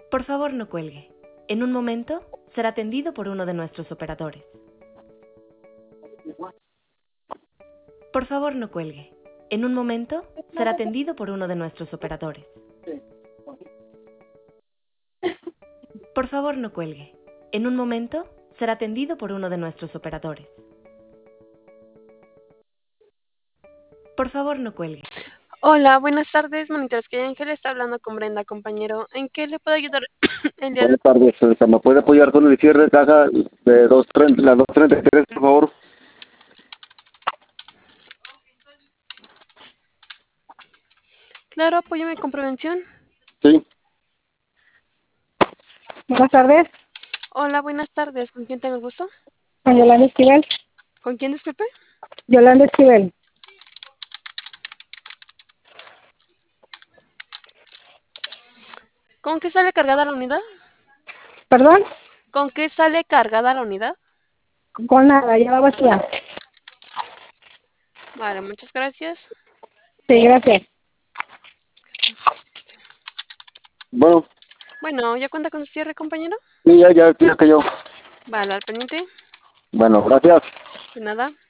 Por favor, no cuelgue. En un momento será atendido por uno de nuestros operadores. Por favor, no cuelgue. En un momento será atendido por uno de nuestros operadores. Por favor, no cuelgue. En un momento será atendido por uno de nuestros operadores. Por favor, no cuelgue. Hola, buenas tardes, monitores que Ángel está hablando con Brenda, compañero. ¿En qué le puedo ayudar el día de hoy? Buenas tardes, señorita. ¿Me puede apoyar con el cierre de caja de 230, la 233, por favor? Claro, apóyame con prevención. Sí. Buenas tardes, Hola, buenas tardes. ¿Con quién tengo el gusto? con Yolanda Esquivel. ¿Con quién, disculpe? Yolanda Esquivel. ¿Con qué sale cargada la unidad? ¿Perdón? ¿Con qué sale cargada la unidad? Con nada, ya va vacía. Vale, muchas gracias. Sí, gracias. Bueno, Bueno, ¿ya cuenta con su cierre, compañero? sí, ya que yo. Vale, al pendiente. Bueno, gracias. De nada.